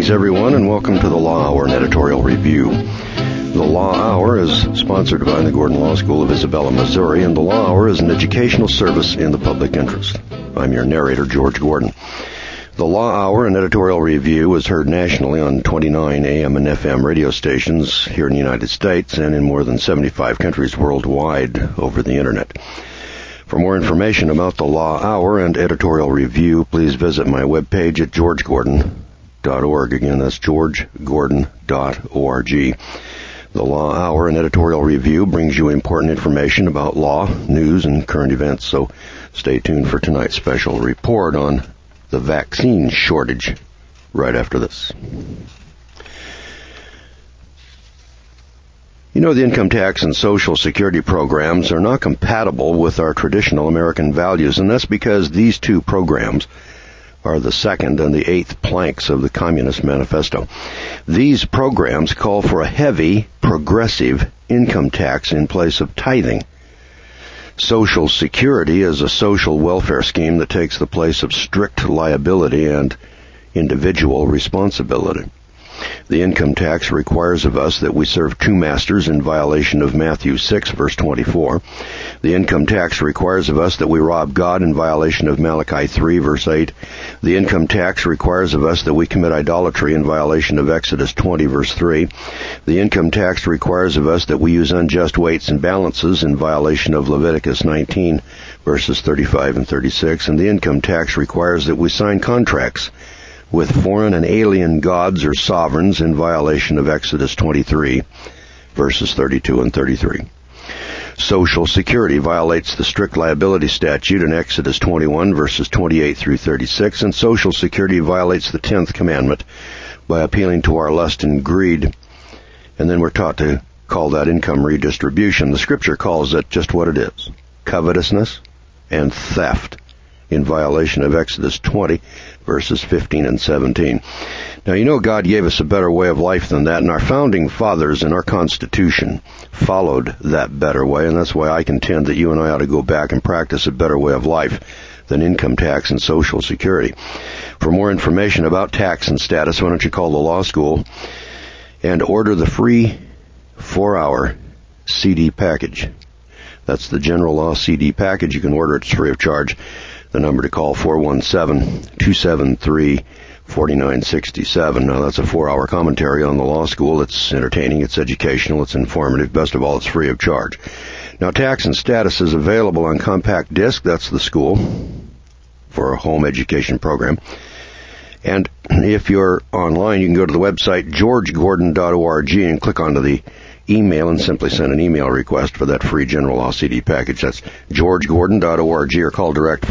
Greetings, everyone, and welcome to the Law Hour, an editorial review. The Law Hour is sponsored by the Gordon Law School of Isabella, Missouri, and the Law Hour is an educational service in the public interest. I'm your narrator, George Gordon. The Law Hour, an editorial review, is heard nationally on 29 AM and FM radio stations here in the United States and in more than 75 countries worldwide over the Internet. For more information about the Law Hour and editorial review, please visit my webpage at georgegordon.org. Again, that's georgegordon.org. The Law Hour and editorial review brings you important information about law, news, and current events, so stay tuned for tonight's special report on the vaccine shortage right after this. You know, the income tax and Social Security programs are not compatible with our traditional American values, and that's because these two programs are the second and the eighth planks of the Communist Manifesto. These programs call for a heavy, progressive income tax in place of tithing. Social Security is a social welfare scheme that takes the place of strict liability and individual responsibility. The income tax requires of us that we serve two masters in violation of Matthew 6, verse 24. The income tax requires of us that we rob God in violation of Malachi 3, verse 8. The income tax requires of us that we commit idolatry in violation of Exodus 20, verse 3. The income tax requires of us that we use unjust weights and balances in violation of Leviticus 19, verses 35 and 36. And the income tax requires that we sign contracts with foreign and alien gods or sovereigns in violation of Exodus 23, verses 32 and 33. Social Security violates the strict liability statute in Exodus 21, verses 28 through 36, and Social Security violates the 10th commandment by appealing to our lust and greed, and then we're taught to call that income redistribution. The Scripture calls it just what it is, covetousness and theft, in violation of Exodus 20, verses 15 and 17. Now, you know God gave us a better way of life than that, and our founding fathers in our Constitution followed that better way, and that's why I contend that you and I ought to go back and practice a better way of life than income tax and Social Security. For more information about tax and status, why don't you call the law school and order the free 4-hour CD package. That's the General Law CD package. You can order it. It's free of charge. The number to call, 417-273-4967. Now, that's a 4-hour commentary on the law school. It's entertaining, it's educational, it's informative. Best of all, it's free of charge. Now, tax and status is available on compact disc. That's the school for a home education program. And if you're online, you can go to the website georgegordon.org and click onto the email and simply send an email request for that free General Law CD package. That's georgegordon.org, or call direct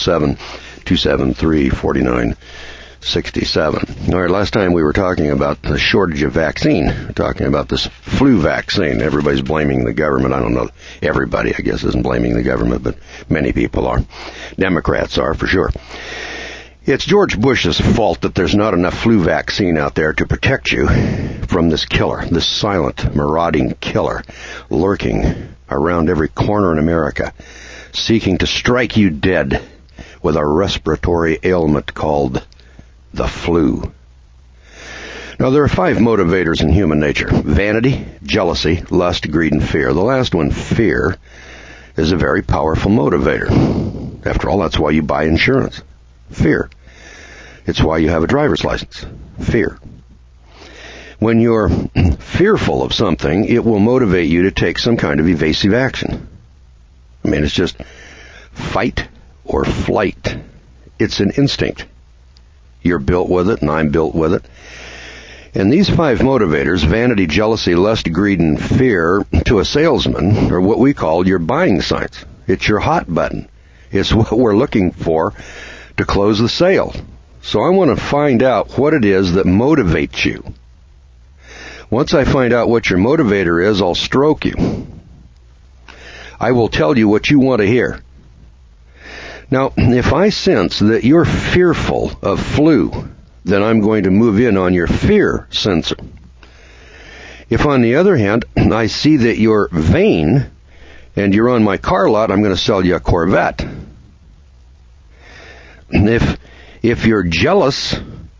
417-273-4967. All right, last time we were talking about the shortage of vaccine. We're talking about this flu vaccine. Everybody's blaming the government. I don't know. Everybody, I guess, isn't blaming the government, but many people are. Democrats are, for sure. It's George Bush's fault that there's not enough flu vaccine out there to protect you from this killer, this silent, marauding killer lurking around every corner in America, seeking to strike you dead with a respiratory ailment called the flu. Now, there are 5 motivators in human nature: vanity, jealousy, lust, greed, and fear. The last one, fear, is a very powerful motivator. After all, that's why you buy insurance. Fear. It's why you have a driver's license. Fear. When you're fearful of something, it will motivate you to take some kind of evasive action. I mean, it's just fight or flight. It's an instinct. You're built with it, and I'm built with it. And these 5 motivators, vanity, jealousy, lust, greed, and fear, to a salesman, are what we call your buying signs. It's your hot button. It's what we're looking for to close the sale. So I want to find out what it is that motivates you. Once I find out what your motivator is, I'll stroke you. I will tell you what you want to hear. Now, if I sense that you're fearful of flu, then I'm going to move in on your fear sensor. If, on the other hand, I see that you're vain and you're on my car lot, I'm going to sell you a Corvette. If you're jealous,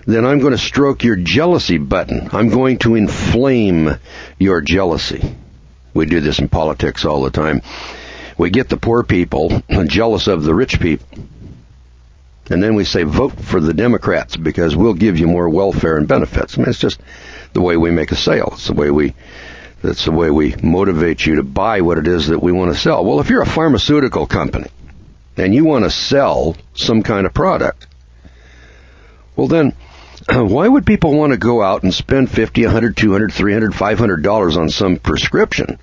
then I'm going to stroke your jealousy button. I'm going to inflame your jealousy. We do this in politics all the time. We get the poor people jealous of the rich people. And then we say, vote for the Democrats because we'll give you more welfare and benefits. I mean, it's just the way we make a sale. It's the way we motivate you to buy what it is that we want to sell. Well, if you're a pharmaceutical company and you want to sell some kind of product, well then, why would people want to go out and spend $50, $100, $200, $300, $500 on some prescription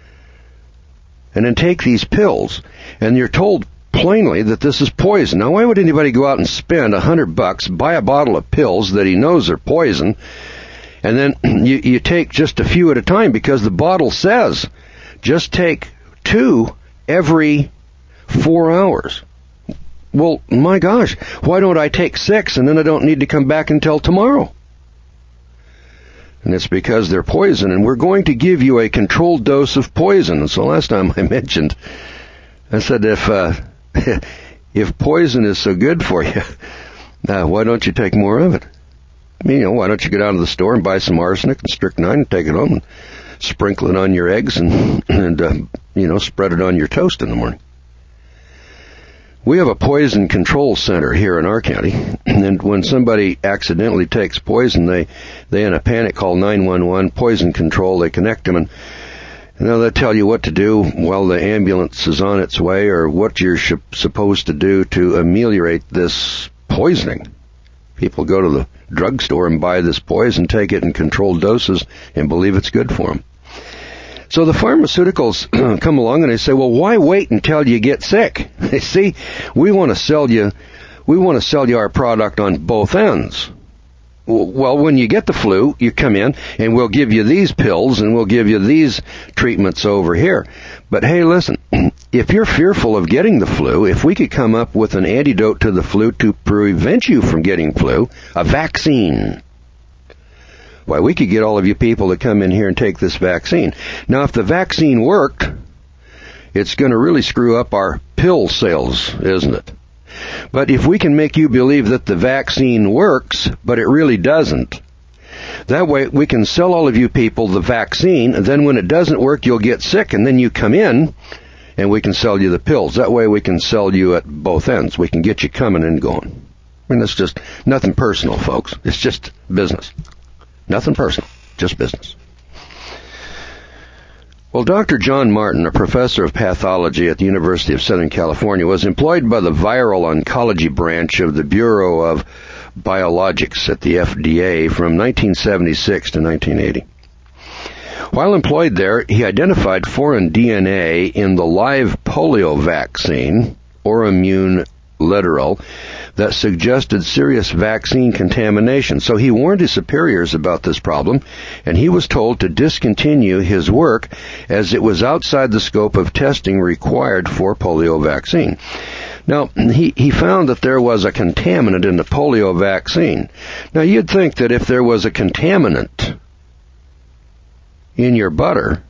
and then take these pills and you're told plainly that this is poison? Now, why would anybody go out and spend $100, buy a bottle of pills that he knows are poison, and then you take just a few at a time because the bottle says just take 2 every 4 hours? Well, my gosh, why don't I take 6 and then I don't need to come back until tomorrow? And it's because they're poison, and we're going to give you a controlled dose of poison. And so last time I mentioned, I said if poison is so good for you, why don't you take more of it? I mean, why don't you go down to the store and buy some arsenic and strychnine and take it home and sprinkle it on your eggs and spread it on your toast in the morning? We have a poison control center here in our county, and when somebody accidentally takes poison, they in a panic call 911, poison control. They connect them, and they'll tell you what to do while the ambulance is on its way, or what you're supposed to do to ameliorate this poisoning. People go to the drugstore and buy this poison, take it in controlled doses, and believe it's good for them. So the pharmaceuticals come along and they say, well, why wait until you get sick? They see, we want to sell you our product on both ends. Well, when you get the flu, you come in and we'll give you these pills and we'll give you these treatments over here. But hey, listen, if you're fearful of getting the flu, if we could come up with an antidote to the flu to prevent you from getting flu, a vaccine, why, we could get all of you people to come in here and take this vaccine. Now, if the vaccine worked, it's going to really screw up our pill sales, isn't it? But if we can make you believe that the vaccine works, but it really doesn't, that way we can sell all of you people the vaccine, and then when it doesn't work, you'll get sick, and then you come in, and we can sell you the pills. That way we can sell you at both ends. We can get you coming and going. I mean, it's just nothing personal, folks. It's just business. Nothing personal, just business. Well, Dr. John Martin, a professor of pathology at the University of Southern California, was employed by the viral oncology branch of the Bureau of Biologics at the FDA from 1976 to 1980. While employed there, he identified foreign DNA in the live polio vaccine, Orimmune Lederal, that suggested serious vaccine contamination. So he warned his superiors about this problem, and he was told to discontinue his work as it was outside the scope of testing required for polio vaccine. Now, he found that there was a contaminant in the polio vaccine. Now, you'd think that if there was a contaminant in your butter,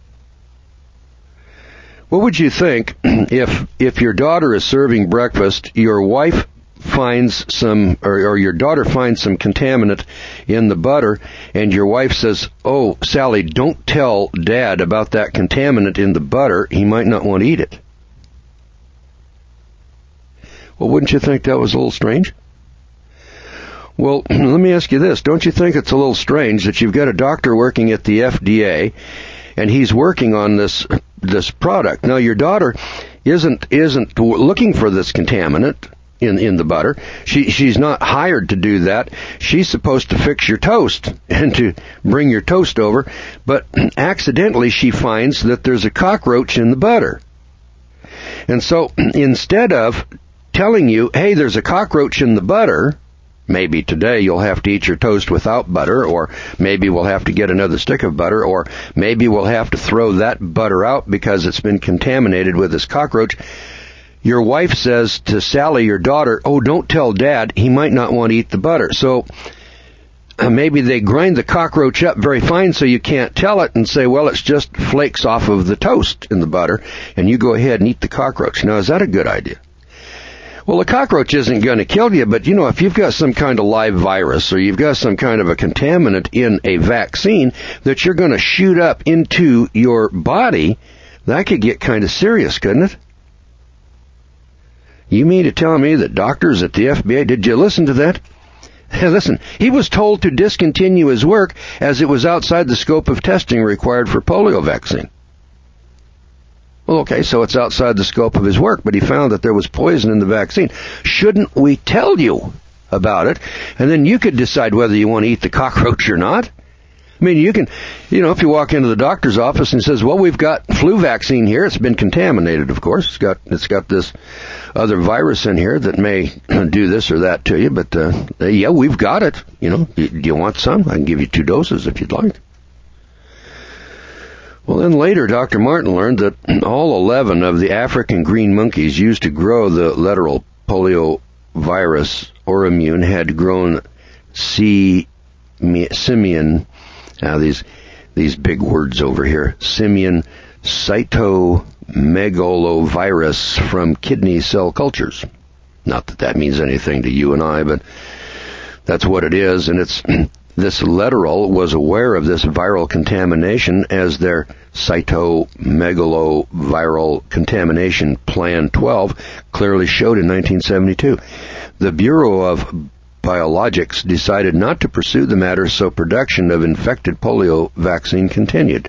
what would you think if your daughter is serving breakfast, your wife finds some, or your daughter finds some contaminant in the butter, and your wife says, oh, Sally, don't tell Dad about that contaminant in the butter. He might not want to eat it. Well, wouldn't you think that was a little strange? Well, let me ask you this. Don't you think it's a little strange that you've got a doctor working at the FDA, and he's working on this product? Now, your daughter isn't looking for this contaminant in the butter. She's not hired to do that. She's supposed to fix your toast and to bring your toast over, but accidentally she finds that there's a cockroach in the butter. And so instead of telling you, hey, there's a cockroach in the butter, maybe today you'll have to eat your toast without butter, or maybe we'll have to get another stick of butter, or maybe we'll have to throw that butter out because it's been contaminated with this cockroach. Your wife says to Sally, your daughter, oh, don't tell Dad, he might not want to eat the butter. So maybe they grind the cockroach up very fine so you can't tell it and say, well, it's just flakes off of the toast in the butter, and you go ahead and eat the cockroach. Now, is that a good idea? Well, a cockroach isn't going to kill you, but if you've got some kind of live virus or you've got some kind of a contaminant in a vaccine that you're going to shoot up into your body, that could get kind of serious, couldn't it? You mean to tell me that doctors at the FBI, did you listen to that? Listen, he was told to discontinue his work as it was outside the scope of testing required for polio vaccine. Well, okay, so it's outside the scope of his work, but he found that there was poison in the vaccine. Shouldn't we tell you about it? And then you could decide whether you want to eat the cockroach or not. I mean, you can, if you walk into the doctor's office and he says, well, we've got flu vaccine here. It's been contaminated, of course. It's got this other virus in here that may do this or that to you. But, yeah, we've got it. Do you want some? I can give you 2 doses if you'd like. Well, then later, Dr. Martin learned that all 11 of the African green monkeys used to grow the lateral poliovirus Orimmune had grown simian. Now these big words over here. Simian cytomegalovirus from kidney cell cultures. Not that means anything to you and I, but that's what it is. And this Lederal was aware of this viral contamination as their cytomegaloviral contamination Plan 12 clearly showed in 1972. The Bureau of Biologics decided not to pursue the matter, so production of infected polio vaccine continued.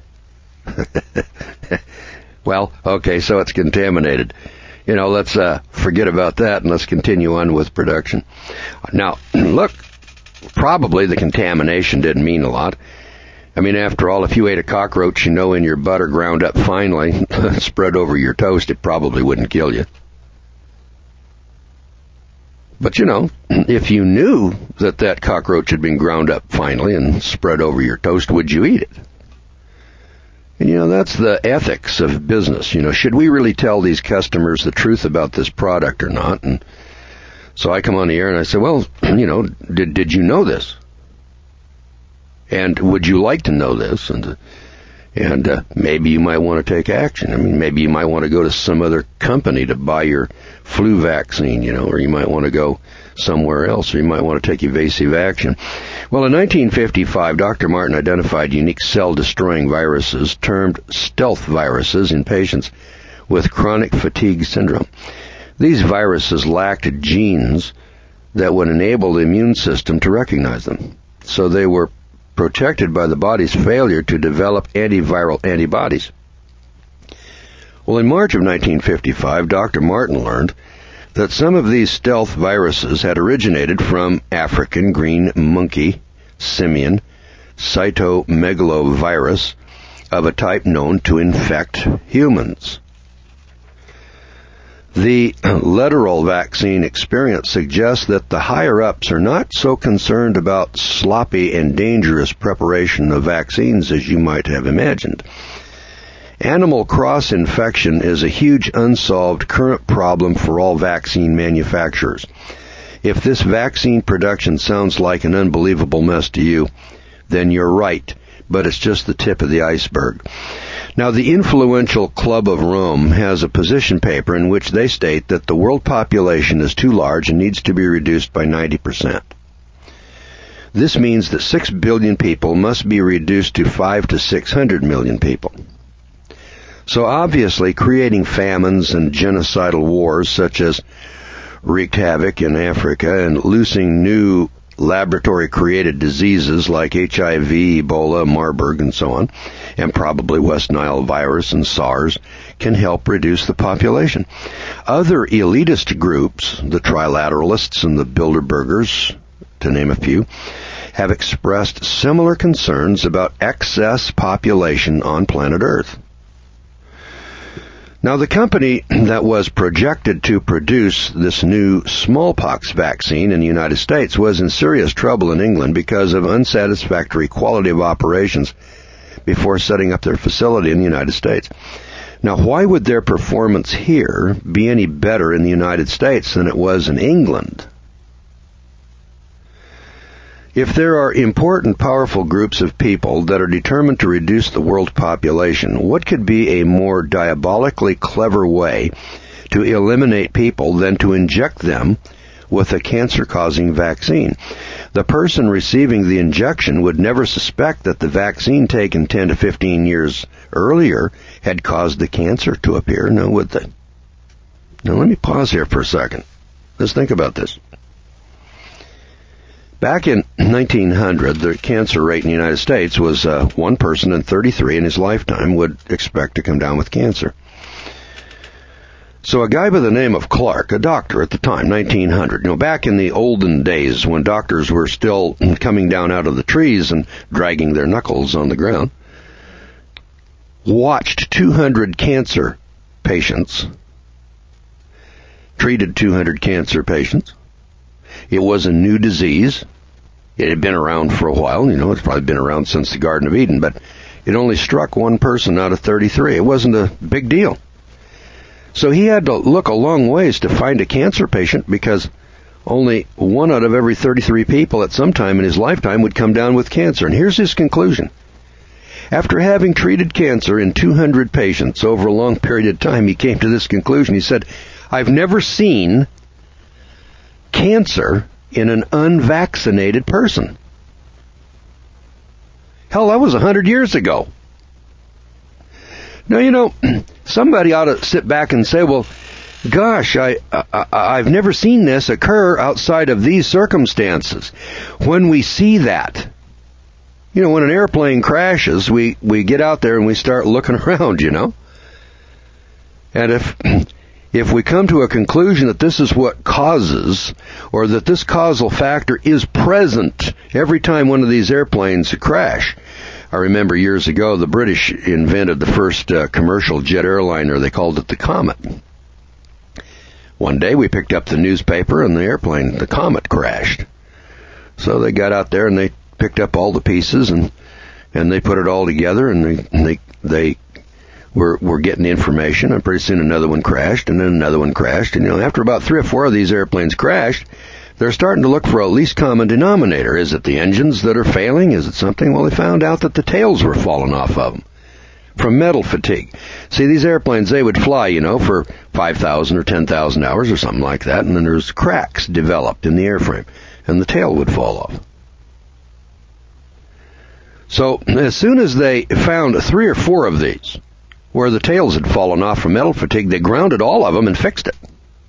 Well, okay, so it's contaminated. Let's forget about that and let's continue on with production. Now, look, probably the contamination didn't mean a lot. I mean, after all, if you ate a cockroach, in your butter ground up finely, spread over your toast, it probably wouldn't kill you. But, if you knew that cockroach had been ground up finely and spread over your toast, would you eat it? And, that's the ethics of business. Should we really tell these customers the truth about this product or not? And so I come on the air and I say, well, did you know this? And would you like to know this? And maybe you might want to take action. I mean, maybe you might want to go to some other company to buy your flu vaccine, or you might want to go somewhere else, or you might want to take evasive action. Well, in 1955, Dr. Martin identified unique cell-destroying viruses termed stealth viruses in patients with chronic fatigue syndrome. These viruses lacked genes that would enable the immune system to recognize them, so they were protected by the body's failure to develop antiviral antibodies. Well, in March of 1955, Dr. Martin learned that some of these stealth viruses had originated from African green monkey simian cytomegalovirus of a type known to infect humans. The Lederal vaccine experience suggests that the higher-ups are not so concerned about sloppy and dangerous preparation of vaccines as you might have imagined. Animal cross-infection is a huge unsolved current problem for all vaccine manufacturers. If this vaccine production sounds like an unbelievable mess to you, then you're right, but it's just the tip of the iceberg. Now, the influential Club of Rome has a position paper in which they state that the world population is too large and needs to be reduced by 90%. This means that 6 billion people must be reduced to 5 to 600 million people. So obviously, creating famines and genocidal wars such as wreaked havoc in Africa and loosing new laboratory-created diseases like HIV, Ebola, Marburg, and so on, and probably West Nile virus and SARS, can help reduce the population. Other elitist groups, the Trilateralists and the Bilderbergers, to name a few, have expressed similar concerns about excess population on planet Earth. Now, the company that was projected to produce this new smallpox vaccine in the United States was in serious trouble in England because of unsatisfactory quality of operations before setting up their facility in the United States. Now, why would their performance here be any better in the United States than it was in England? If there are important, powerful groups of people that are determined to reduce the world population, what could be a more diabolically clever way to eliminate people than to inject them with a cancer-causing vaccine. The person receiving the injection would never suspect that the vaccine taken 10 to 15 years earlier had caused the cancer to appear, now would they? Now let me pause here for a second. Let's think about this. Back in 1900, the cancer rate in the United States was 1 person in 33 in his lifetime would expect to come down with cancer. So a guy by the name of Clark, a doctor at the time, 1900, back in the olden days when doctors were still coming down out of the trees and dragging their knuckles on the ground, watched 200 cancer patients, treated 200 cancer patients. It was a new disease. It had been around for a while. It's probably been around since the Garden of Eden, but it only struck 1 person out of 33. It wasn't a big deal. So he had to look a long ways to find a cancer patient because only 1 out of every 33 people at some time in his lifetime would come down with cancer. And here's his conclusion. After having treated cancer in 200 patients over a long period of time, he came to this conclusion. He said, I've never seen cancer in an unvaccinated person. Hell, that was 100 years ago. Now, somebody ought to sit back and say, well, gosh, I've never seen this occur outside of these circumstances. When we see that, when an airplane crashes, we get out there and we start looking around, And if we come to a conclusion that this is what causes, or that this causal factor is present every time one of these airplanes crash. I remember years ago the British invented the first commercial jet airliner. They called it the Comet. One day we picked up the newspaper and the Comet crashed. So they got out there and they picked up all the pieces and they put it all together and they were getting the information, and pretty soon another one crashed and then another one crashed. And after about 3 or 4 of these airplanes crashed, they're starting to look for a least common denominator. Is it the engines that are failing? Is it something? Well, they found out that the tails were falling off of them from metal fatigue. See, these airplanes, they would fly, for 5,000 or 10,000 hours or something like that, and then there's cracks developed in the airframe, and the tail would fall off. So as soon as they found 3 or 4 of these, where the tails had fallen off from metal fatigue, they grounded all of them and fixed it.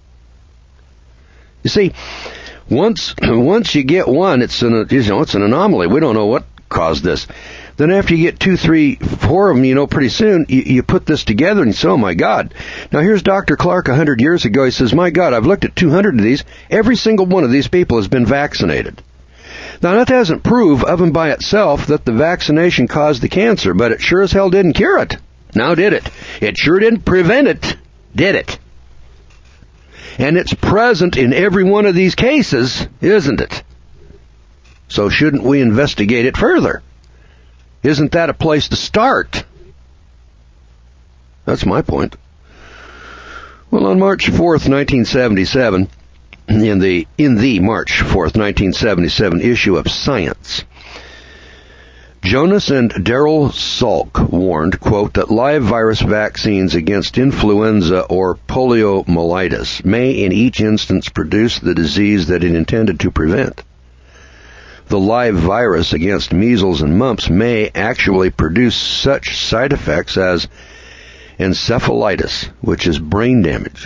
You see, once you get one, it's an anomaly. We don't know what caused this. Then after you get 2, 3, 4 of them, pretty soon you put this together and you say, oh my God. Now here's Dr. Clark 100 years ago. He says, my God, I've looked at 200 of these. Every single one of these people has been vaccinated. Now that doesn't prove of and by itself that the vaccination caused the cancer, but it sure as hell didn't cure it. Now did it? It sure didn't prevent it, did it? And it's present in every one of these cases, isn't it? So shouldn't we investigate it further? Isn't that a place to start? That's my point. Well, on March 4th, 1977, in the March 4th, 1977 issue of Science, Jonas and Daryl Salk warned, quote, that live virus vaccines against influenza or poliomyelitis may in each instance produce the disease that it intended to prevent. The live virus against measles and mumps may actually produce such side effects as encephalitis, which is brain damage.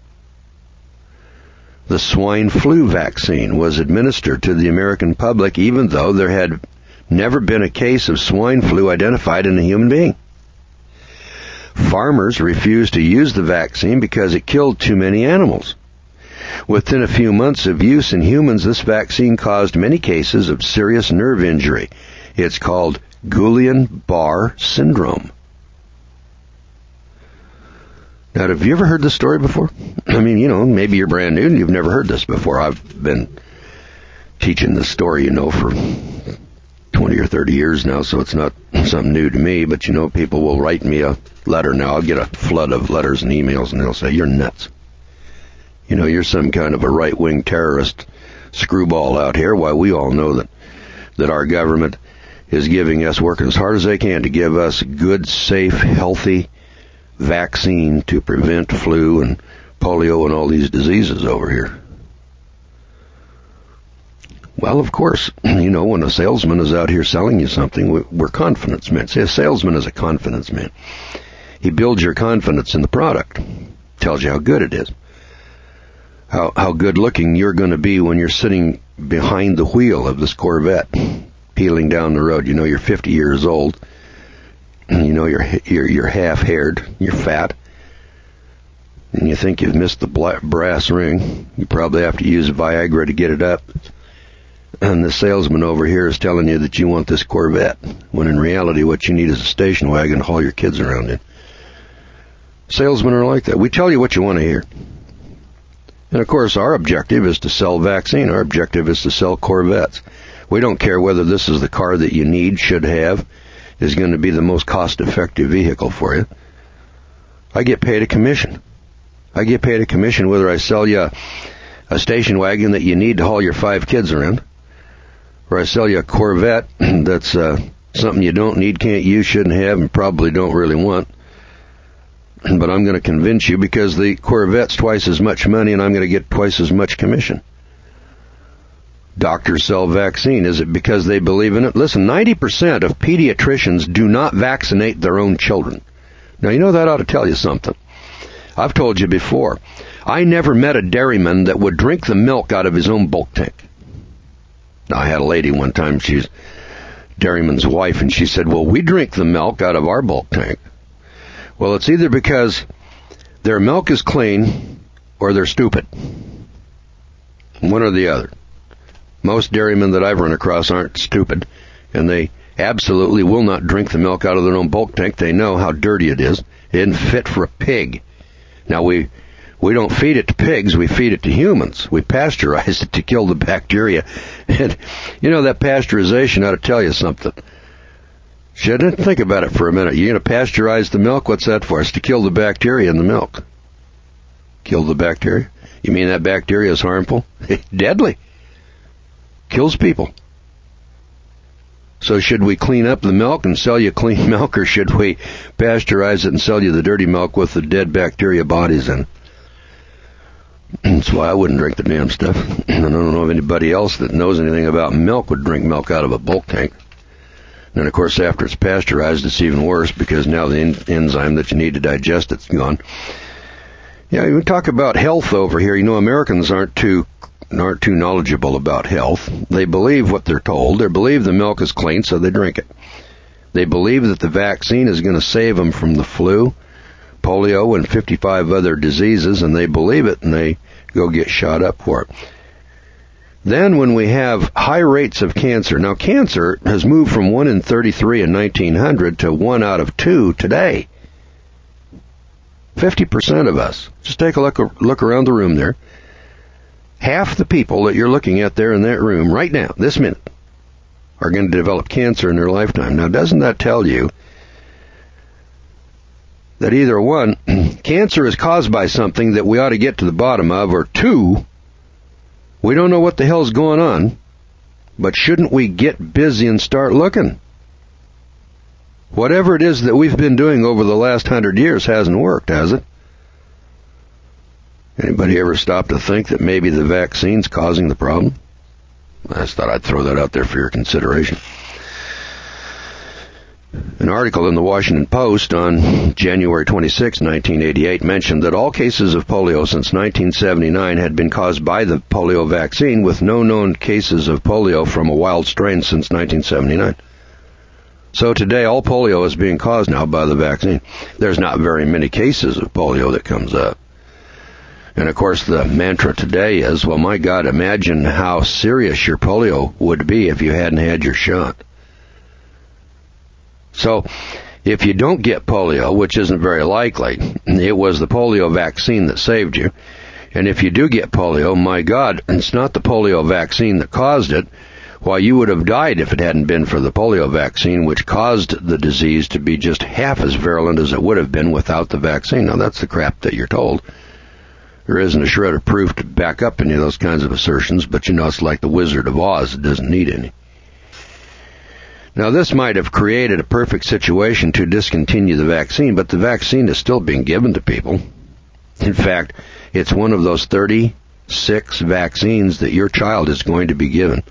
The swine flu vaccine was administered to the American public even though there had never been a case of swine flu identified in a human being. Farmers refused to use the vaccine because it killed too many animals. Within a few months of use in humans, this vaccine caused many cases of serious nerve injury. It's called Guillain-Barré syndrome. Now, have you ever heard this story before? I mean, maybe you're brand new and you've never heard this before. I've been teaching this story, for 20 or 30 years now, so it's not something new to me, but people will write me a letter now. I'll get a flood of letters and emails, and they'll say, you're nuts. You're some kind of a right-wing terrorist screwball out here. Why, we all know that our government is working as hard as they can to give us good, safe, healthy vaccine to prevent flu and polio and all these diseases over here? Well, of course, when a salesman is out here selling you something, we're confidence men. See, a salesman is a confidence man. He builds your confidence in the product, tells you how good it is, how good looking you're going to be when you're sitting behind the wheel of this Corvette, peeling down the road. You're 50 years old, you're half-haired, you're fat, and you think you've missed the brass ring. You probably have to use Viagra to get it up. And the salesman over here is telling you that you want this Corvette, when in reality what you need is a station wagon to haul your kids around in. Salesmen are like that. We tell you what you want to hear. And of course, our objective is to sell vaccine. Our objective is to sell Corvettes. We don't care whether this is the car that you need, should have, is going to be the most cost-effective vehicle for you. I get paid a commission. I get paid a commission whether I sell you a station wagon that you need to haul your 5 kids around, or I sell you a Corvette that's something you don't need, can't use, shouldn't have, and probably don't really want. But I'm going to convince you because the Corvette's twice as much money and I'm going to get twice as much commission. Doctors sell vaccine. Is it because they believe in it? Listen, 90% of pediatricians do not vaccinate their own children. Now, that ought to tell you something. I've told you before, I never met a dairyman that would drink the milk out of his own bulk tank. Now, I had a lady one time, she's dairyman's wife, and she said, well, we drink the milk out of our bulk tank. Well, it's either because their milk is clean or they're stupid. One or the other. Most dairymen that I've run across aren't stupid, and they absolutely will not drink the milk out of their own bulk tank. They know how dirty it is. It isn't fit for a pig. Now, we don't feed it to pigs, we feed it to humans. We pasteurize it to kill the bacteria. And, that pasteurization ought to tell you something. Shouldn't it? Think about it for a minute. You're going to pasteurize the milk? What's that for? It's to kill the bacteria in the milk. Kill the bacteria? You mean that bacteria is harmful? Deadly. Kills people. So should we clean up the milk and sell you clean milk, or should we pasteurize it and sell you the dirty milk with the dead bacteria bodies in it? That's why I wouldn't drink the damn stuff. I don't know of anybody else that knows anything about milk would drink milk out of a bulk tank. And of course, after it's pasteurized, it's even worse because now the enzyme that you need to digest it's gone. Yeah, we talk about health over here. Americans aren't too knowledgeable about health. They believe what they're told. They believe the milk is clean, so they drink it. They believe that the vaccine is going to save them from the flu, polio, and 55 other diseases, and they believe it, and they go get shot up for it. Then when we have high rates of cancer, now cancer has moved from 1 in 33 in 1900 to 1 out of 2 today. 50% of us. Just take a look around the room there. Half the people that you're looking at there in that room right now, this minute, are going to develop cancer in their lifetime. Now, doesn't that tell you that either one, cancer is caused by something that we ought to get to the bottom of, or two, we don't know what the hell's going on, but shouldn't we get busy and start looking? Whatever it is that we've been doing over the last 100 years hasn't worked, has it? Anybody ever stop to think that maybe the vaccine's causing the problem? I just thought I'd throw that out there for your consideration. An article in the Washington Post on January 26, 1988 mentioned that all cases of polio since 1979 had been caused by the polio vaccine, with no known cases of polio from a wild strain since 1979. So today all polio is being caused now by the vaccine. There's not very many cases of polio that comes up. And of course the mantra today is, well, my God, imagine how serious your polio would be if you hadn't had your shot. So, if you don't get polio, which isn't very likely, it was the polio vaccine that saved you. And if you do get polio, my God, it's not the polio vaccine that caused it. Why, you would have died if it hadn't been for the polio vaccine, which caused the disease to be just half as virulent as it would have been without the vaccine. Now, that's the crap that you're told. There isn't a shred of proof to back up any of those kinds of assertions, but it's like the Wizard of Oz. It doesn't need any. Now, this might have created a perfect situation to discontinue the vaccine, but the vaccine is still being given to people. In fact, it's one of those 36 vaccines that your child is going to be given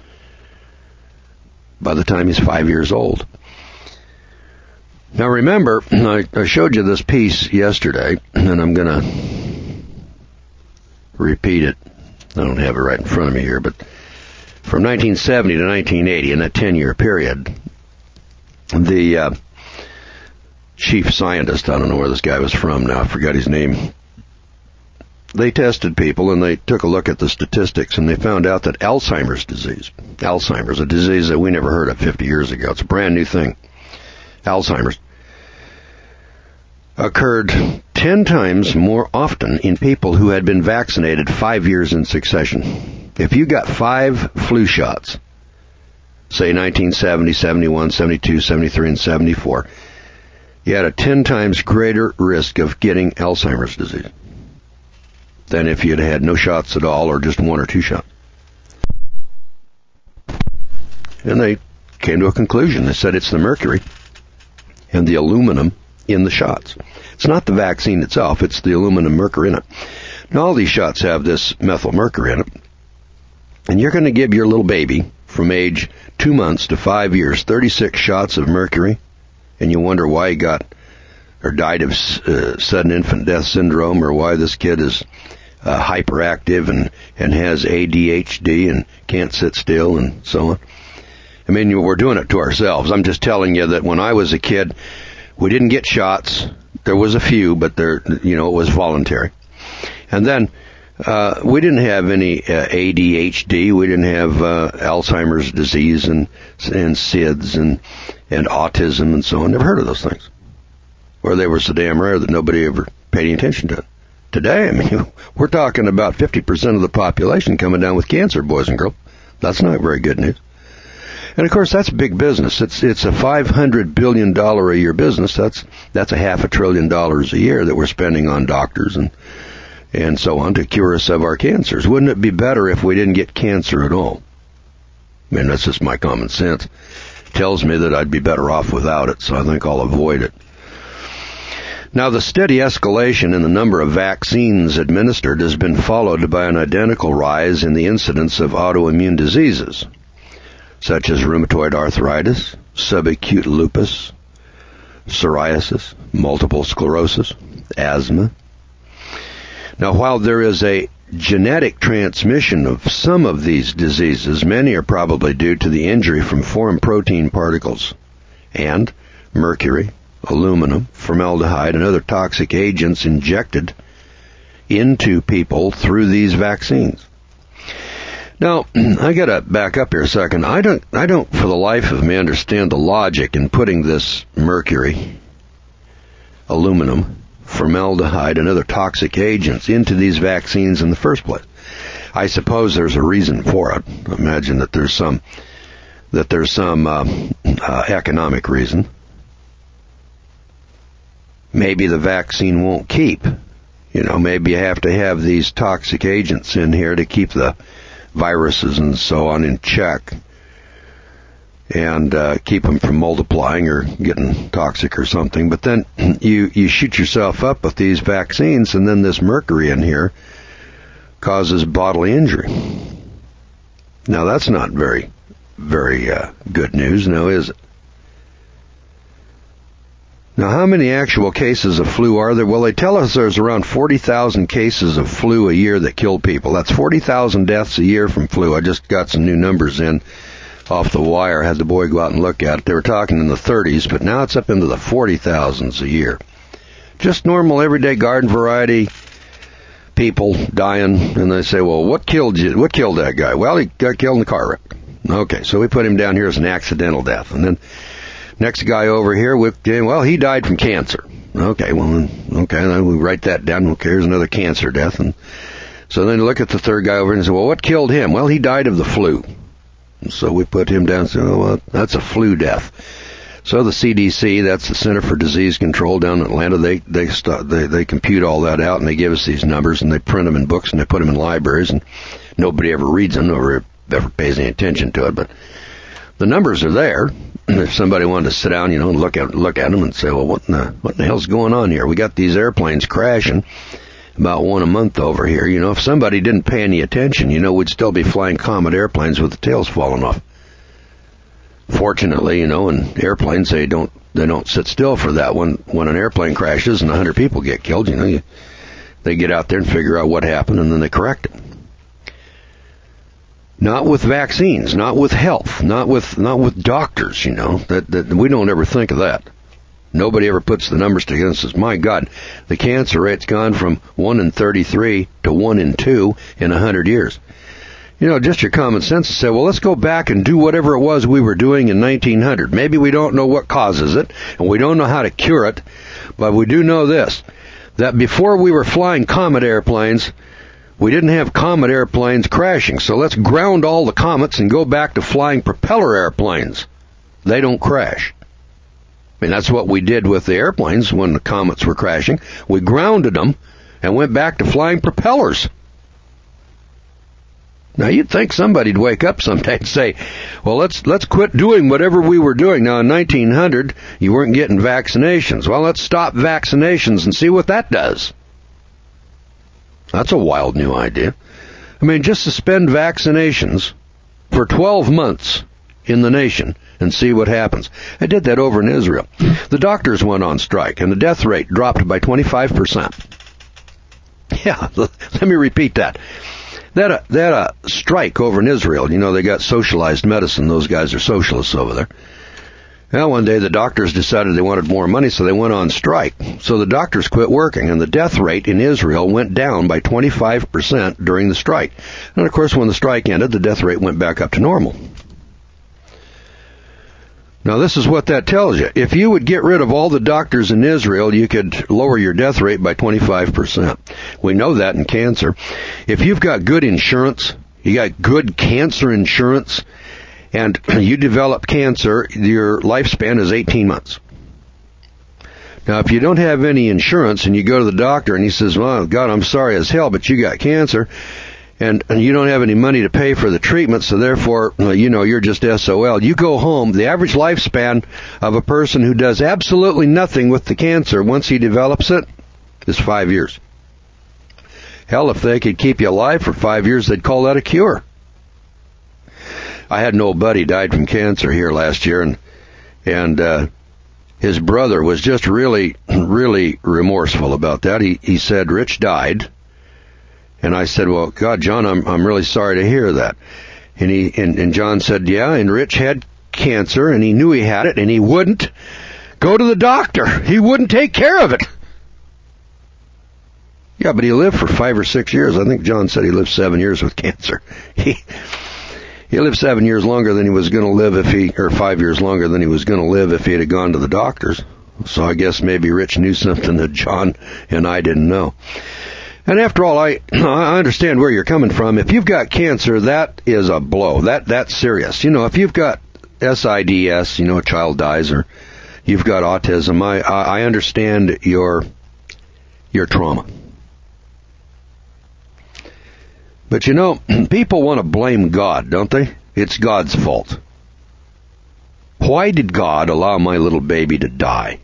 by the time he's 5 years old. Now remember, I showed you this piece yesterday, and I'm going to repeat it. I don't have it right in front of me here, but from 1970 to 1980, in that 10-year period, the chief scientist, I don't know where this guy was from now, I forgot his name, they tested people and they took a look at the statistics, and they found out that Alzheimer's disease, a disease that we never heard of 50 years ago, it's a brand new thing, Alzheimer's, occurred 10 times more often in people who had been vaccinated 5 years in succession. If you got 5 flu shots, say 1970, 71, 72, 73, and 74, you had a 10 times greater risk of getting Alzheimer's disease than if you'd had no shots at all or just 1 or 2 shots. And they came to a conclusion. They said it's the mercury and the aluminum in the shots. It's not the vaccine itself, it's the aluminum mercury in it. Now all these shots have this methyl mercury in it. And you're going to give your little baby from age 2 months to 5 years 36 shots of mercury, and you wonder why he got or died of sudden infant death syndrome, or why this kid is hyperactive and has ADHD and can't sit still and so on. I mean, we're doing it to ourselves. I'm just telling you that when I was a kid, we didn't get shots. There was a few, but it was voluntary. And then we didn't have any ADHD. We didn't have Alzheimer's disease and SIDS and autism and so on. Never heard of those things. Or they were so damn rare that nobody ever paid any attention to it. Today, I mean, we're talking about 50% of the population coming down with cancer, boys and girls. That's not very good news. And of course, that's big business. It's a $500 billion a year business. That's $500 billion a year that we're spending on doctors and so on to cure us of our cancers. Wouldn't it be better if we didn't get cancer at all? I mean, that's just my common sense. It tells me that I'd be better off without it, so I think I'll avoid it. Now, the steady escalation in the number of vaccines administered has been followed by an identical rise in the incidence of autoimmune diseases, such as rheumatoid arthritis, subacute lupus, psoriasis, multiple sclerosis, asthma. Now, while there is a genetic transmission of some of these diseases, many are probably due to the injury from foreign protein particles and mercury, aluminum, formaldehyde, and other toxic agents injected into people through these vaccines. Now, I gotta back up here a second. I don't for the life of me understand the logic in putting this mercury, aluminum, formaldehyde, and other toxic agents into these vaccines in the first place. I suppose there's a reason for it. I imagine that there's some economic reason. Maybe the vaccine won't keep. Maybe you have to have these toxic agents in here to keep the viruses and so on in check and keep them from multiplying or getting toxic or something. But then you shoot yourself up with these vaccines, and then this mercury in here causes bodily injury. Now, that's not very, very good news, now is it? Now, how many actual cases of flu are there? Well, they tell us there's around 40,000 cases of flu a year that kill people. That's 40,000 deaths a year from flu. I just got some new numbers in off the wire. Had the boy go out and look at it. They were talking in the 30s, but now it's up into the 40,000s a year. Just normal, everyday garden variety people dying, and they say, well, what killed you? What killed that guy? Well, he got killed in a car wreck. Okay, so we put him down here as an accidental death. And then next guy over here, well, he died from cancer. Okay, then we write that down. Okay, here's another cancer death. And so then you look at the third guy over and say, well, what killed him? Well, he died of the flu. And so we put him down and say, oh, well, that's a flu death. So the CDC, that's the Center for Disease Control down in Atlanta, they compute all that out, and they give us these numbers, and they print them in books, and they put them in libraries, and nobody ever reads them or ever pays any attention to it. But the numbers are there. If somebody wanted to sit down, and look at them and say, well, what in the hell's going on here? We got these airplanes crashing. about one a month over here. You know, if somebody didn't pay any attention, you know, we'd still be flying Comet airplanes with the tails falling off. Fortunately, you know, in airplanes, they don't sit still for that. When an airplane crashes and 100 people get killed, you know, they get out there and figure out what happened, and then they correct it. Not with vaccines, not with health, not with doctors, you know, that we don't ever think of that. Nobody ever puts the numbers together and says, my God, the cancer rate's gone from 1 in 33 to 1 in 2 in 100 years. You know, just your common sense to say, well, let's go back and do whatever it was we were doing in 1900. Maybe we don't know what causes it, and we don't know how to cure it, but we do know this, that before we were flying Comet airplanes, we didn't have Comet airplanes crashing. So let's ground all the Comets and go back to flying propeller airplanes. They don't crash. I mean, that's what we did with the airplanes when the Comets were crashing. We grounded them and went back to flying propellers. Now, you'd think somebody'd wake up someday and say, well, let's quit doing whatever we were doing. Now, in 1900, you weren't getting vaccinations. Well, let's stop vaccinations and see what that does. That's a wild new idea. I mean, just suspend vaccinations for 12 months in the nation and see what happens. I did that over in Israel. The doctors went on strike, and the death rate dropped by 25%. Yeah, let me repeat that. That strike over in Israel, you know, they got socialized medicine. Those guys are socialists over there. Well, one day the doctors decided they wanted more money, so they went on strike. So the doctors quit working, and the death rate in Israel went down by 25% during the strike. And, of course, when the strike ended, the death rate went back up to normal. Now, this is what that tells you. If you would get rid of all the doctors in Israel, you could lower your death rate by 25%. We know that in cancer. If you've got good insurance, you got good cancer insurance, and you develop cancer, your lifespan is 18 months. Now, if you don't have any insurance and you go to the doctor and he says, well, God, I'm sorry as hell, but you got cancer, and you don't have any money to pay for the treatment, so therefore, you know, you're just SOL. You go home. The average lifespan of a person who does absolutely nothing with the cancer once he develops it is 5 years. Hell, if they could keep you alive for 5 years, they'd call that a cure. I had an old buddy died from cancer here last year, and his brother was just really, really remorseful about that. He said, Rich died. And I said, well, God, John, I'm really sorry to hear that. And John said, yeah, and Rich had cancer, and he knew he had it, and he wouldn't go to the doctor. He wouldn't take care of it. Yeah, but he lived for 5 or 6 years. I think John said he lived 7 years with cancer. He lived 7 years longer than he was going to live or 5 years longer than he was going to live if he had gone to the doctors. So I guess maybe Rich knew something that John and I didn't know. And after all, I understand where you're coming from. If you've got cancer, that is a blow. That's serious. You know, if you've got SIDS, you know, a child dies, or you've got autism, I understand your trauma. But you know, people want to blame God, don't they? It's God's fault. Why did God allow my little baby to die?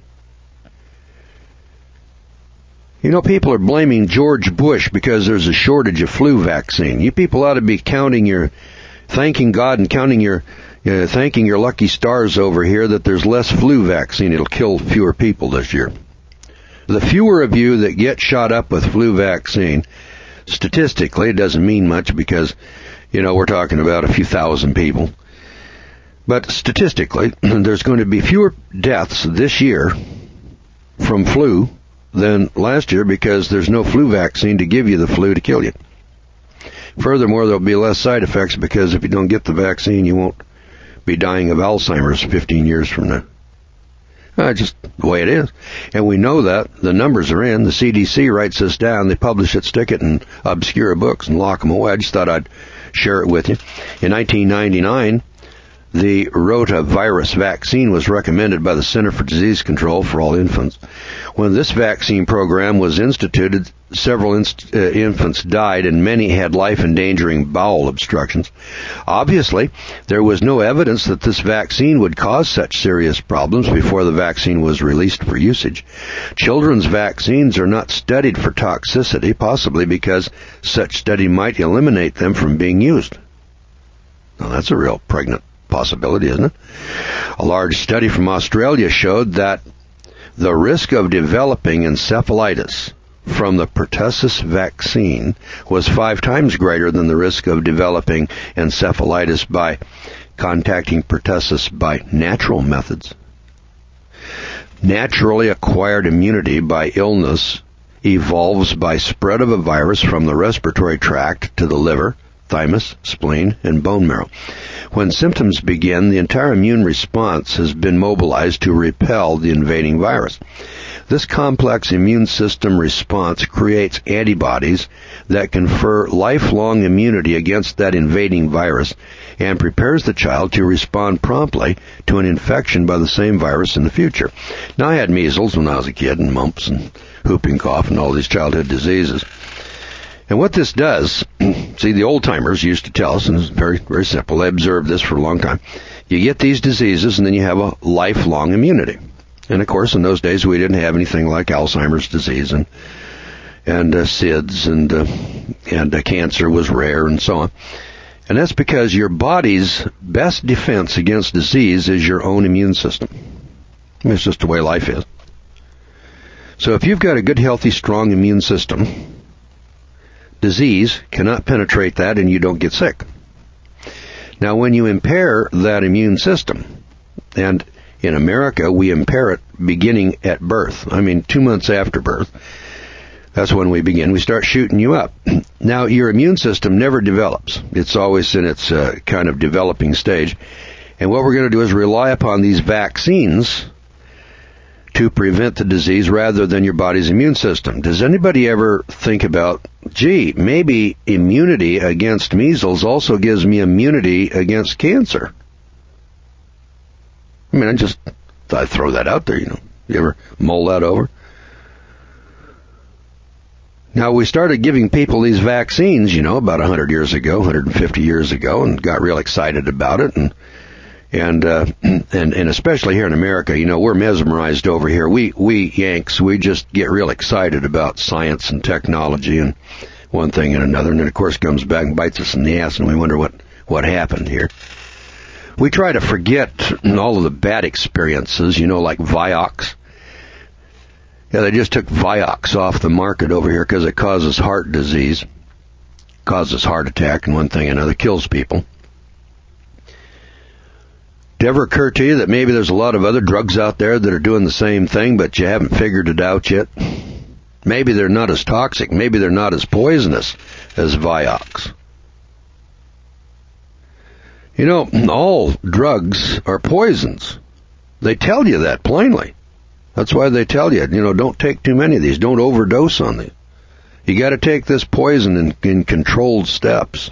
You know, people are blaming George Bush because there's a shortage of flu vaccine. You people ought to be thanking God and thanking your lucky stars over here that there's less flu vaccine. It'll kill fewer people this year. The fewer of you that get shot up with flu vaccine, statistically, it doesn't mean much because, you know, we're talking about a few thousand people. But statistically, there's going to be fewer deaths this year from flu than last year because there's no flu vaccine to give you the flu to kill you. Furthermore, there'll be less side effects because if you don't get the vaccine, you won't be dying of Alzheimer's 15 years from now. Just the way it is. And we know that. The numbers are in. The CDC writes this down. They publish it, stick it in obscure books and lock them away. I just thought I'd share it with you. In 1999, The rotavirus vaccine was recommended by the Center for Disease Control for all infants. When this vaccine program was instituted, several infants died and many had life-endangering bowel obstructions. Obviously, there was no evidence that this vaccine would cause such serious problems before the vaccine was released for usage. Children's vaccines are not studied for toxicity, possibly because such study might eliminate them from being used. Now, that's a real pregnant possibility, isn't it? A large study from Australia showed that the risk of developing encephalitis from the pertussis vaccine was 5 times greater than the risk of developing encephalitis by contacting pertussis by natural methods. Naturally acquired immunity by illness evolves by spread of a virus from the respiratory tract to the liver, thymus, spleen, and bone marrow. When symptoms begin, the entire immune response has been mobilized to repel the invading virus. This complex immune system response creates antibodies that confer lifelong immunity against that invading virus and prepares the child to respond promptly to an infection by the same virus in the future. Now, I had measles when I was a kid, and mumps and whooping cough and all these childhood diseases. And what this does, see, the old-timers used to tell us, and it's very, very simple. They observed this for a long time. You get these diseases, and then you have a lifelong immunity. And, of course, in those days, we didn't have anything like Alzheimer's disease, and SIDS, and cancer was rare, and so on. And that's because your body's best defense against disease is your own immune system. I mean, it's just the way life is. So if you've got a good, healthy, strong immune system, disease cannot penetrate that and you don't get sick. Now, when you impair that immune system, and in America we impair it beginning at birth, 2 months after birth, that's when we begin. We start shooting you up. Now, your immune system never develops. It's always in its kind of developing stage. And what we're going to do is rely upon these vaccines to prevent the disease rather than your body's immune system. Does anybody ever think about, maybe immunity against measles also gives me immunity against cancer? I thought I'd throw that out there, You ever mull that over? Now, we started giving people these vaccines, about 100 years ago, 150 years ago, and got real excited about it, and especially here in America, we're mesmerized over here. We Yanks, we just get real excited about science and technology and one thing and another, and then of course comes back and bites us in the ass, and we wonder what happened here. We try to forget all of the bad experiences, like Vioxx. Yeah, they just took Vioxx off the market over here because it causes heart disease, causes heart attack, and one thing and another, kills people. Did it ever occur to you that maybe there's a lot of other drugs out there that are doing the same thing, but you haven't figured it out yet? Maybe they're not as toxic. Maybe they're not as poisonous as Vioxx. All drugs are poisons. They tell you that plainly. That's why they tell you, don't take too many of these. Don't overdose on these. You got to take this poison in controlled steps.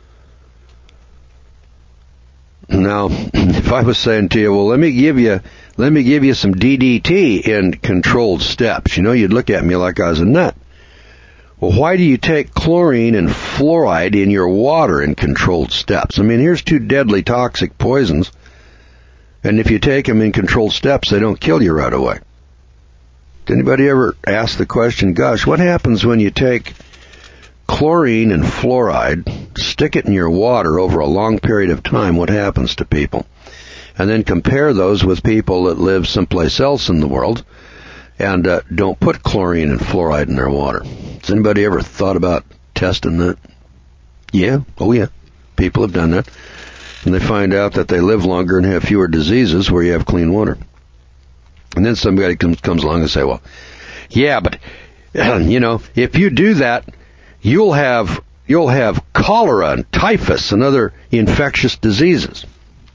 Now, if I was saying to you, well, let me give you some DDT in controlled steps, you'd look at me like I was a nut. Well, why do you take chlorine and fluoride in your water in controlled steps? Here's 2 deadly toxic poisons, and if you take them in controlled steps, they don't kill you right away. Did anybody ever ask the question, gosh, what happens when you take chlorine and fluoride, stick it in your water over a long period of time, what happens to people? And then compare those with people that live someplace else in the world and don't put chlorine and fluoride in their water. Has anybody ever thought about testing that? Yeah. Oh, yeah. People have done that. And they find out that they live longer and have fewer diseases where you have clean water. And then somebody comes along and say, well, yeah, but, if you do that, you'll have cholera and typhus and other infectious diseases.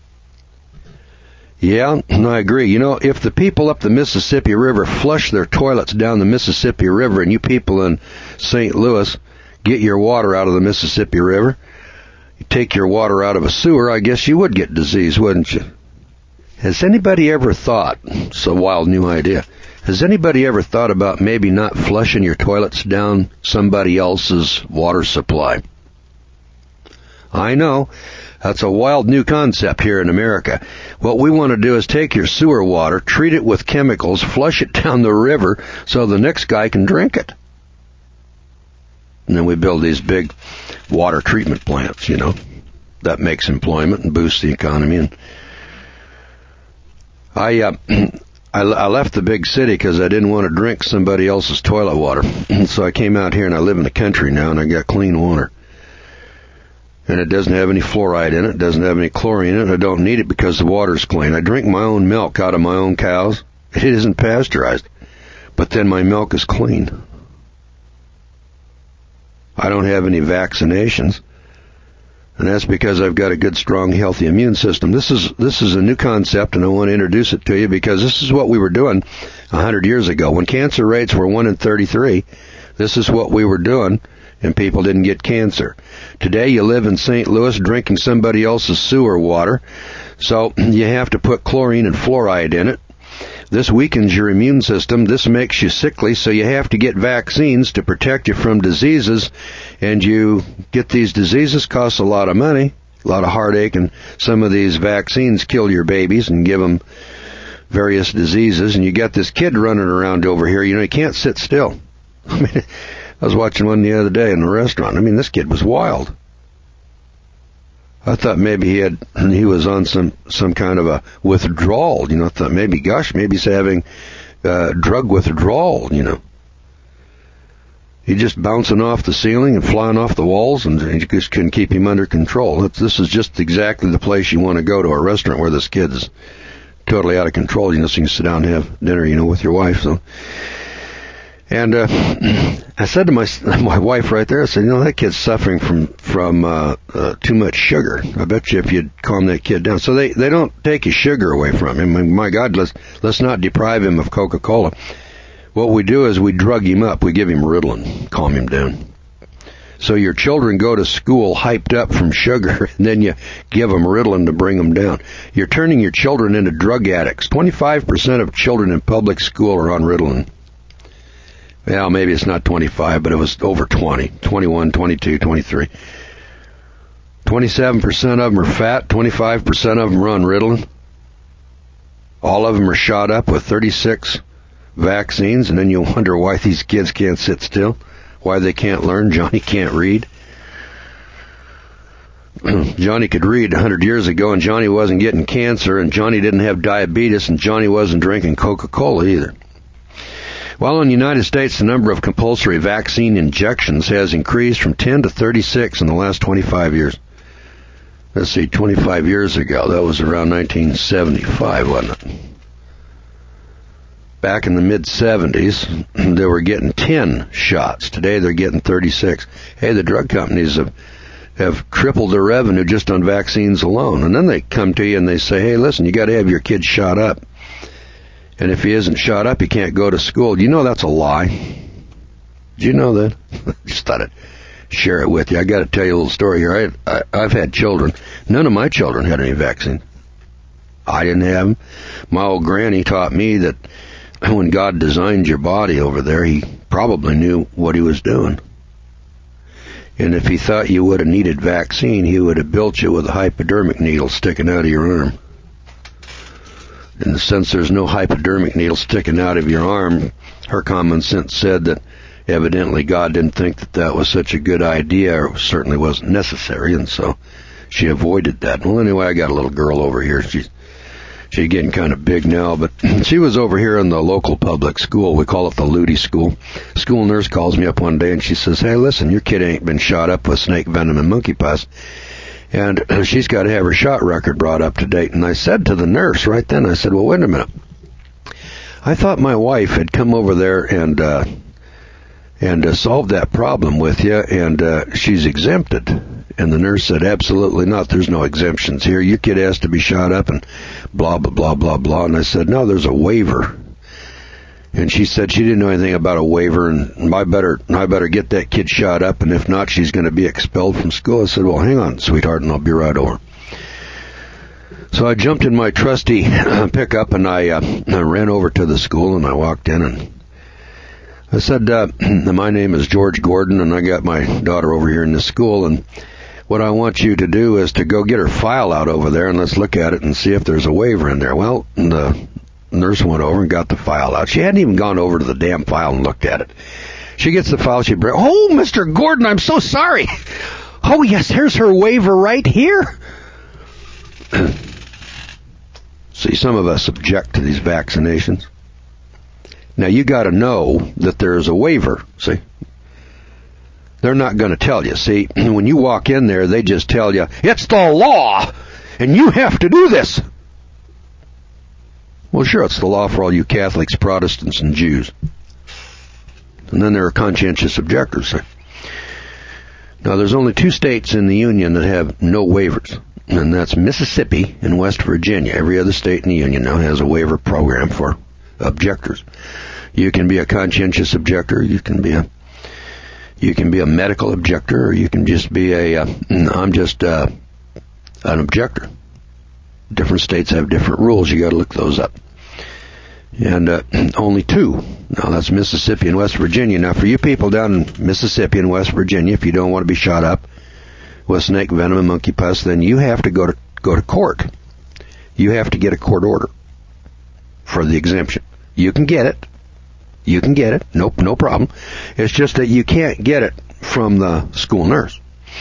Yeah, I agree. If the people up the Mississippi River flush their toilets down the Mississippi River and you people in St. Louis get your water out of the Mississippi River, You take your water out of a sewer, I guess you would get disease, wouldn't you? Has anybody ever thought, it's a wild new idea, has anybody ever thought about maybe not flushing your toilets down somebody else's water supply? I know, that's a wild new concept here in America. What we want to do is take your sewer water, treat it with chemicals, flush it down the river so the next guy can drink it. And then we build these big water treatment plants, That makes employment and boosts the economy. And I left the big city because I didn't want to drink somebody else's toilet water. So I came out here and I live in the country now and I got clean water. And it doesn't have any fluoride in it. It doesn't have any chlorine in it. I don't need it because the water's clean. I drink my own milk out of my own cows. It isn't pasteurized. But then my milk is clean. I don't have any vaccinations. And that's because I've got a good, strong, healthy immune system. This is a new concept, and I want to introduce it to you because this is what we were doing 100 years ago. When cancer rates were 1 in 33, this is what we were doing, and people didn't get cancer. Today, you live in St. Louis drinking somebody else's sewer water, so you have to put chlorine and fluoride in it. This weakens your immune system. This makes you sickly, so you have to get vaccines to protect you from diseases. And you get these diseases, costs a lot of money, a lot of heartache, and some of these vaccines kill your babies and give them various diseases. And you got this kid running around over here. He can't sit still. I was watching one the other day in a restaurant. This kid was wild. I thought maybe he was on some kind of a withdrawal, I thought maybe he's having drug withdrawal, He's just bouncing off the ceiling and flying off the walls, and you just couldn't keep him under control. This is just exactly the place you want to go, to a restaurant where this kid is totally out of control, so you can sit down and have dinner, with your wife, so. And I said to my wife right there, I said, that kid's suffering from too much sugar. I bet you if you'd calm that kid down. So they don't take his sugar away from him. My God, let's not deprive him of Coca-Cola. What we do is we drug him up. We give him Ritalin, calm him down. So your children go to school hyped up from sugar, and then you give them Ritalin to bring them down. You're turning your children into drug addicts. 25% of children in public school are on Ritalin. Well, maybe it's not 25, but it was over 20, 21, 22, 23. 27% of them are fat, 25% of them are on Ritalin. All of them are shot up with 36 vaccines, and then you wonder why these kids can't sit still, why they can't learn. Johnny can't read. Johnny could read 100 years ago, and Johnny wasn't getting cancer, and Johnny didn't have diabetes, and Johnny wasn't drinking Coca-Cola either. While in the United States, the number of compulsory vaccine injections has increased from 10 to 36 in the last 25 years. Let's see, 25 years ago, that was around 1975, wasn't it? Back in the mid-70s, they were getting 10 shots. Today, they're getting 36. Hey, the drug companies have tripled their revenue just on vaccines alone. And then they come to you and they say, hey, listen, you got to have your kid shot up. And if he isn't shot up, he can't go to school. Do you know that's a lie? Do you know that? Just thought I'd share it with you. I got to tell you a little story here. I've had children. None of my children had any vaccine. I didn't have them. My old granny taught me that when God designed your body over there, he probably knew what he was doing. And if he thought you would have needed vaccine, he would have built you with a hypodermic needle sticking out of your arm. And since there's no hypodermic needle sticking out of your arm, her common sense said that evidently God didn't think that was such a good idea, or it certainly wasn't necessary, and so she avoided that. Well, anyway, I got a little girl over here. She's getting kind of big now, but she was over here in the local public school. We call it the Ludi School. School nurse calls me up one day and she says, hey, listen, your kid ain't been shot up with snake venom and monkeypox. And she's got to have her shot record brought up to date. And I said to the nurse right then, I said, well, wait a minute. I thought my wife had come over there and solved that problem with you, and she's exempted. And the nurse said, absolutely not. There's no exemptions here. Your kid has to be shot up and blah, blah, blah, blah, blah. And I said, no, there's a waiver. And she said she didn't know anything about a waiver, and I better get that kid shot up, and if not, she's going to be expelled from school. I said, well, hang on, sweetheart, and I'll be right over. So I jumped in my trusty pickup, and I ran over to the school, and I walked in, and I said, my name is George Gordon, and I got my daughter over here in this school, and what I want you to do is to go get her file out over there, and let's look at it and see if there's a waiver in there. Well, the nurse went over and got the file out. She hadn't even gone over to the damn file and looked at it. She gets the file, oh, Mr. Gordon, I'm so sorry. Oh, yes, here's her waiver right here. See, some of us object to these vaccinations. Now, you got to know that there's a waiver, see. They're not going to tell you. See, when you walk in there, they just tell you, it's the law, and you have to do this. Well, sure, it's the law for all you Catholics, Protestants, and Jews. And then there are conscientious objectors. Now, there's only 2 states in the Union that have no waivers, and that's Mississippi and West Virginia. Every other state in the Union now has a waiver program for objectors. You can be a conscientious objector, you can be a medical objector, or you can just be I'm just an objector. Different states have different rules. You got to look those up. And only 2. Now that's Mississippi and West Virginia. Now for you people down in Mississippi and West Virginia, if you don't want to be shot up with snake venom and monkey pus, then you have to go to court. You have to get a court order for the exemption. You can get it. Nope, no problem. It's just that you can't get it from the school nurse.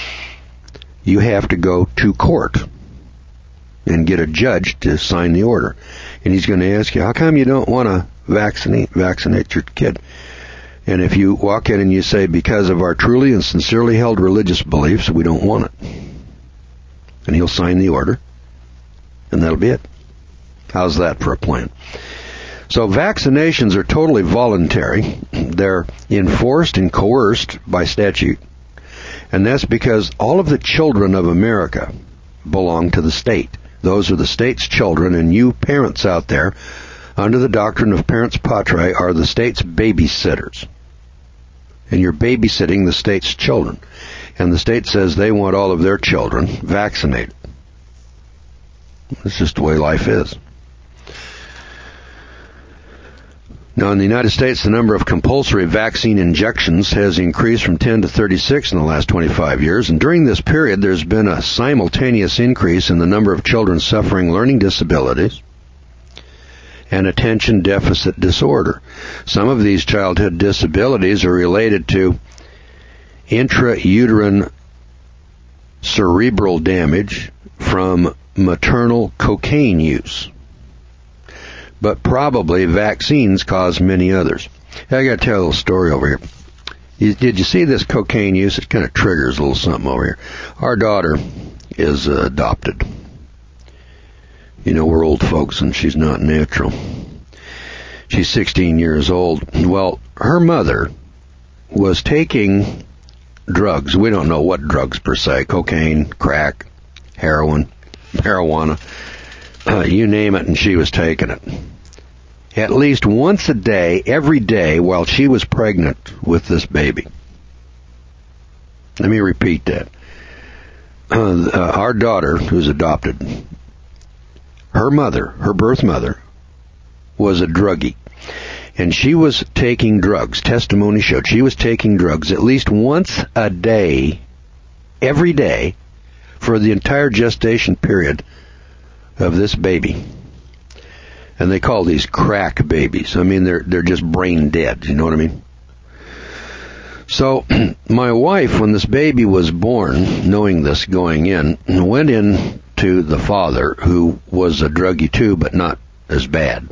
You have to go to court and get a judge to sign the order. And he's going to ask you, how come you don't want to vaccinate your kid? And if you walk in and you say, because of our truly and sincerely held religious beliefs, we don't want it. And he'll sign the order, and that'll be it. How's that for a plan? So vaccinations are totally voluntary. They're enforced and coerced by statute. And that's because all of the children of America belong to the state. Those are the state's children, and you parents out there, under the doctrine of parents patriae, are the state's babysitters. And you're babysitting the state's children. And the state says they want all of their children vaccinated. It's just the way life is. Now, in the United States, the number of compulsory vaccine injections has increased from 10 to 36 in the last 25 years, and during this period, there's been a simultaneous increase in the number of children suffering learning disabilities and attention deficit disorder. Some of these childhood disabilities are related to intrauterine cerebral damage from maternal cocaine use. But probably vaccines cause many others. I got to tell a little story over here. Did you see this cocaine use? It kind of triggers a little something over here. Our daughter is adopted. You know, we're old folks and she's not natural. She's 16 years old. Well, her mother was taking drugs. We don't know what drugs per se. Cocaine, crack, heroin, marijuana. You name it, and she was taking it. At least once a day, every day, while she was pregnant with this baby. Let me repeat that. Our daughter, who's adopted, her mother, her birth mother, was a druggie. And she was taking drugs. Testimony showed she was taking drugs at least once a day, every day, for the entire gestation period of this baby. And they call these crack babies. I mean, they're just brain dead. You know what I mean? So my wife, when this baby was born, knowing this going in, went in to the father, who was a druggie too, but not as bad.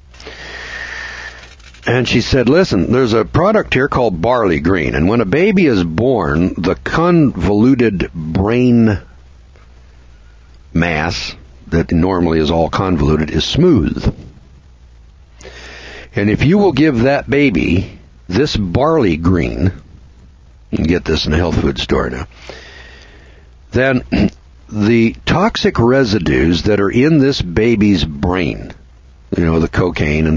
And she said, listen, there's a product here called Barley Green, and when a baby is born, the convoluted brain mass that normally is all convoluted is smooth. And if you will give that baby this Barley Green, you can get this in a health food store now, then the toxic residues that are in this baby's brain, you know, the cocaine and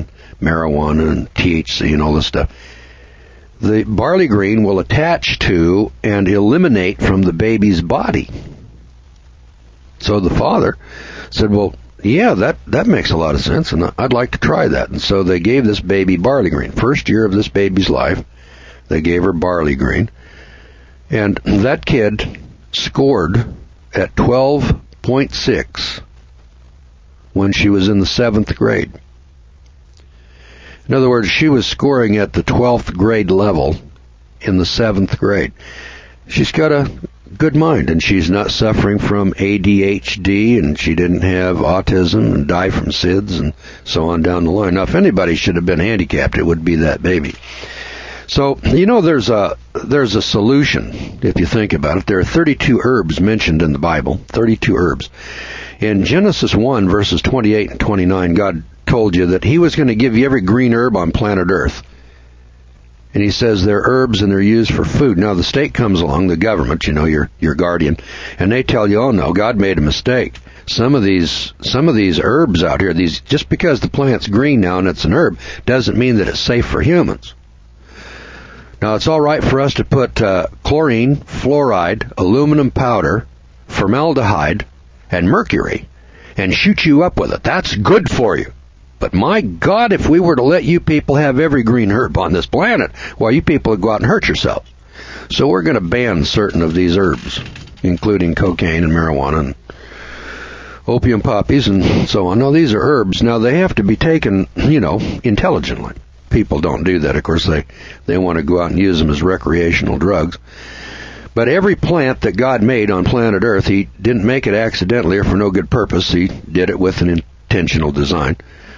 marijuana and THC and all this stuff. The barley grain will attach to and eliminate from the baby's body. So the father said, well, yeah, that makes a lot of sense, and I'd like to try that. And so they gave this baby barley grain. First year of this baby's life, they gave her barley grain. And that kid scored at 12.6 when she was in the 7th grade. In other words, she was scoring at the 12th grade level in the 7th grade. She's got a good mind, and she's not suffering from ADHD, and she didn't have autism and die from SIDS and so on down the line. Now, if anybody should have been handicapped, it would be that baby. So, there's a solution, if you think about it. There are 32 herbs mentioned in the Bible, 32 herbs. In Genesis 1, verses 28 and 29, God told you that He was going to give you every green herb on planet Earth. And He says they're herbs and they're used for food. Now, the state comes along, the government, your guardian, and they tell you, oh no, God made a mistake. Some of these herbs out here, just because the plant's green now and it's an herb, doesn't mean that it's safe for humans. Now, it's all right for us to put chlorine, fluoride, aluminum powder, formaldehyde, and mercury and shoot you up with it. That's good for you. But my God, if we were to let you people have every green herb on this planet, well, you people would go out and hurt yourselves. So we're going to ban certain of these herbs, including cocaine and marijuana and opium poppies and so on. Now, these are herbs. Now, they have to be taken, intelligently. People don't do that. Of course, they want to go out and use them as recreational drugs. But every plant that God made on planet Earth, He didn't make it accidentally or for no good purpose. He did it with an intentional design.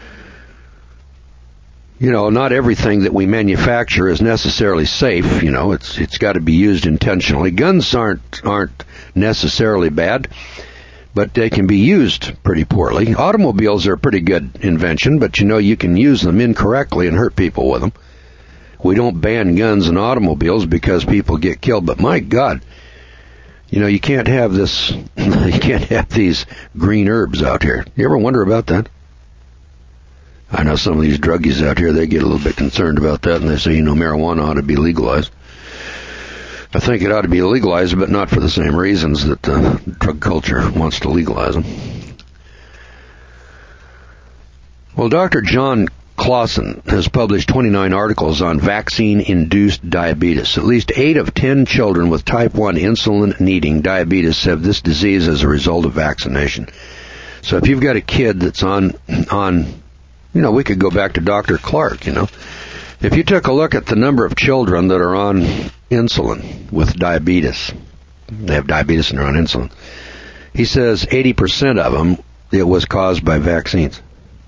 Not everything that we manufacture is necessarily safe. It's got to be used intentionally. Guns aren't necessarily bad, but they can be used pretty poorly. Automobiles are a pretty good invention, but you can use them incorrectly and hurt people with them. We don't ban guns and automobiles because people get killed, but my God, you can't have this, you can't have these green herbs out here. You ever wonder about that? I know some of these druggies out here, they get a little bit concerned about that, and they say, marijuana ought to be legalized. I think it ought to be legalized, but not for the same reasons that drug culture wants to legalize them. Well, Dr. John Clausen has published 29 articles on vaccine-induced diabetes. At least 8 of 10 children with type 1 insulin-needing diabetes have this disease as a result of vaccination. So if you've got a kid that's on we could go back to Dr. Clark, If you took a look at the number of children that are on insulin with diabetes, they have diabetes and they're on insulin, he says 80% of them, it was caused by vaccines.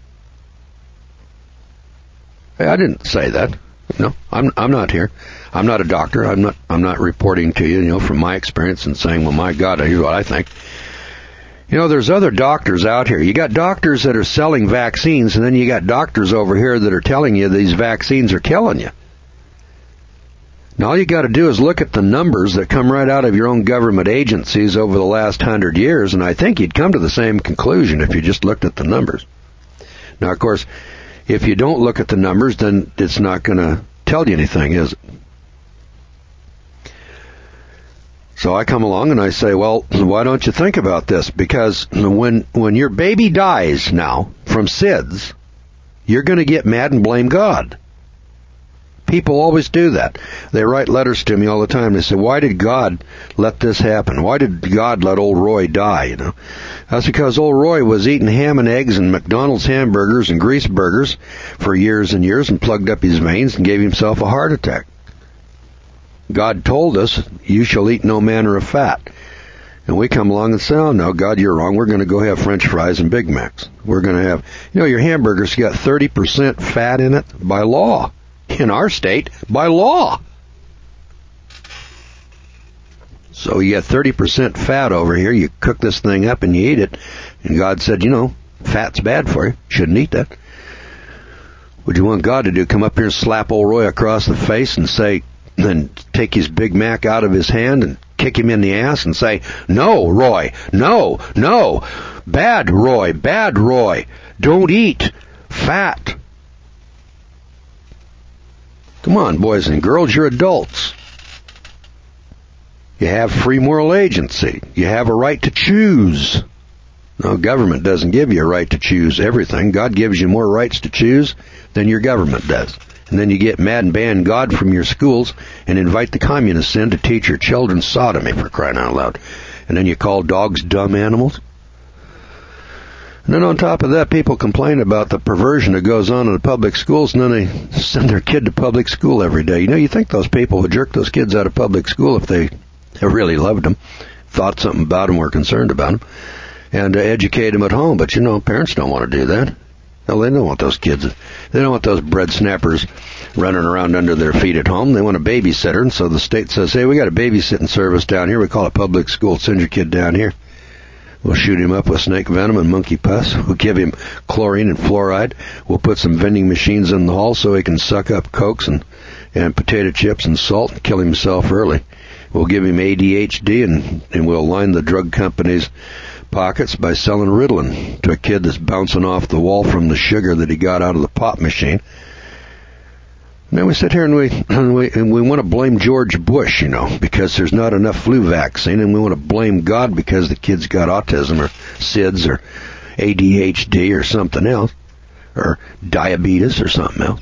Hey, I didn't say that. I'm not here. I'm not a doctor. I'm not reporting to you, from my experience and saying, well, my God, here's what I think. There's other doctors out here. You got doctors that are selling vaccines, and then you got doctors over here that are telling you these vaccines are killing you. Now, all you got to do is look at the numbers that come right out of your own government agencies over the last 100 years, and I think you'd come to the same conclusion if you just looked at the numbers. Now, of course, if you don't look at the numbers, then it's not going to tell you anything, is it? So I come along and I say, well, why don't you think about this? Because when your baby dies now from SIDS, you're going to get mad and blame God. People always do that. They write letters to me all the time. They say, why did God let this happen? Why did God let old Roy die, That's because old Roy was eating ham and eggs and McDonald's hamburgers and grease burgers for years and years and plugged up his veins and gave himself a heart attack. God told us, you shall eat no manner of fat. And we come along and say, oh no, God, you're wrong. We're going to go have French fries and Big Macs. We're going to have, your hamburger's got 30% fat in it by law. In our state, by law. So you got 30% fat over here. You cook this thing up and you eat it. And God said, fat's bad for you. Shouldn't eat that. What do you want God to do? Come up here and slap old Roy across the face and say, then take his Big Mac out of his hand and kick him in the ass and say, no, Roy, no, bad Roy, don't eat fat. Come on, boys and girls, you're adults. You have free moral agency. You have a right to choose. No, government doesn't give you a right to choose everything. God gives you more rights to choose than your government does. And then you get mad and ban God from your schools and invite the communists in to teach your children sodomy, for crying out loud. And then you call dogs dumb animals. And then on top of that, people complain about the perversion that goes on in the public schools, and then they send their kid to public school every day. You know, you think those people would jerk those kids out of public school if they really loved them, thought something about them, were concerned about them, and educate them at home. But, you know, parents don't want to do that. No, they don't want those kids. They don't want those bread snappers running around under their feet at home. They want a babysitter, and so the state says, hey, we got a babysitting service down here. We call it public school. Send your kid down here. We'll shoot him up with snake venom and monkey pus. We'll give him chlorine and fluoride. We'll put some vending machines in the hall so he can suck up Cokes and potato chips and salt and kill himself early. We'll give him ADHD, and we'll line the drug companies' pockets by selling Ritalin to a kid that's bouncing off the wall from the sugar that he got out of the pop machine. And then we sit here and we want to blame George Bush, you know, because there's not enough flu vaccine, and we want to blame God because the kid's got autism or SIDS or ADHD or something else, or diabetes or something else.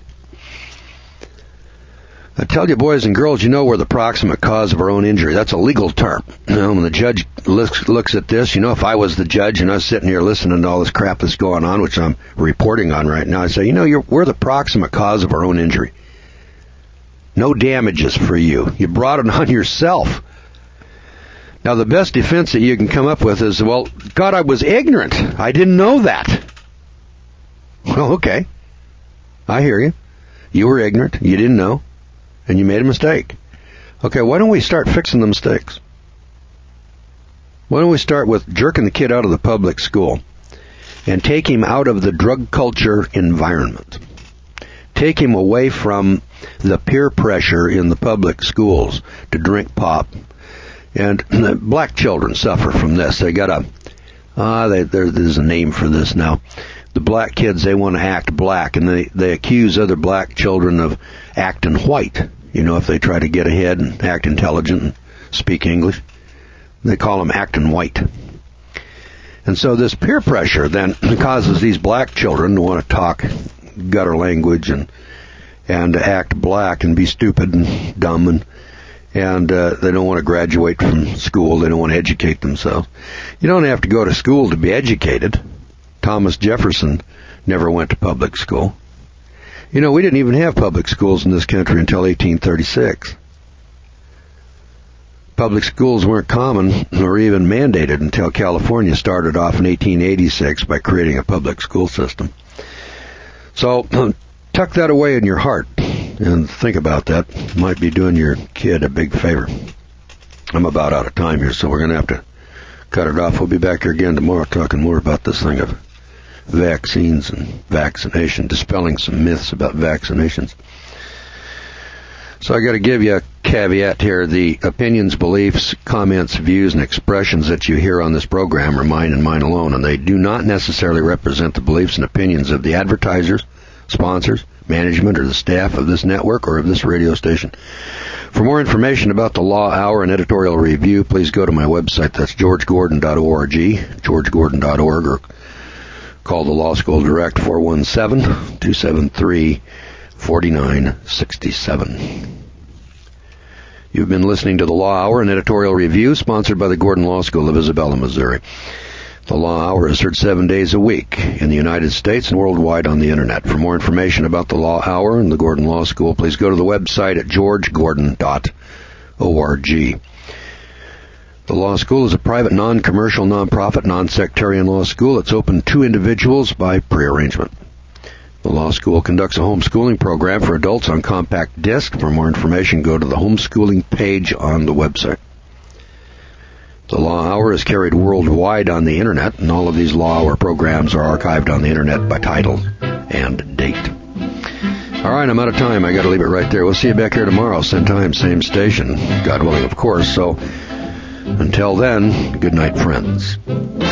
I tell you, boys and girls, you know we're the proximate cause of our own injury. That's a legal term. You know, when the judge looks at this, you know, if I was the judge and I was sitting here listening to all this crap that's going on, which I'm reporting on right now, I say, you know, we're the proximate cause of our own injury. No damages for you. You brought it on yourself. Now, the best defense that you can come up with is, well, God, I was ignorant. I didn't know that. Well, okay. I hear you. You were ignorant. You didn't know. And you made a mistake. Okay, why don't we start fixing the mistakes? Why don't we start with jerking the kid out of the public school and take him out of the drug culture environment? Take him away from the peer pressure in the public schools to drink pop. And black children suffer from this. They got there's a name for this now. The black kids, they want to act black, and they accuse other black children of acting white. You know, if they try to get ahead and act intelligent and speak English, they call them acting white. And so this peer pressure then causes these black children to want to talk gutter language and act black and be stupid and dumb, and they don't want to graduate from school. They don't want to educate themselves. You don't have to go to school to be educated. Thomas Jefferson never went to public school. You know, we didn't even have public schools in this country until 1836. Public schools weren't common or even mandated until California started off in 1886 by creating a public school system. So tuck that away in your heart and think about that. Might be doing your kid a big favor. I'm about out of time here, so we're going to have to cut it off. We'll be back here again tomorrow talking more about this thing of vaccines and vaccination, dispelling some myths about vaccinations. So I got to give you a caveat here. The opinions, beliefs, comments, views, and expressions that you hear on this program are mine and mine alone, and they do not necessarily represent the beliefs and opinions of the advertisers, sponsors, management, or the staff of this network or of this radio station. For more information about the Law Hour and editorial review, please go to my website. That's georgegordon.org, georgegordon.org, or call the Law School Direct, 417-273-4967. You've been listening to the Law Hour and editorial review, sponsored by the Gordon Law School of Isabella, Missouri. The Law Hour is heard 7 days a week in the United States and worldwide on the Internet. For more information about the Law Hour and the Gordon Law School, please go to the website at georgegordon.org. The law school is a private, non-commercial, non-profit, non-sectarian law school. It's open to individuals by prearrangement. The law school conducts a homeschooling program for adults on compact disc. For more information, go to the homeschooling page on the website. The Law Hour is carried worldwide on the Internet, and all of these Law Hour programs are archived on the Internet by title and date. All right, I'm out of time. I got to leave it right there. We'll see you back here tomorrow, same time, same station, God willing, of course. So until then, good night, friends.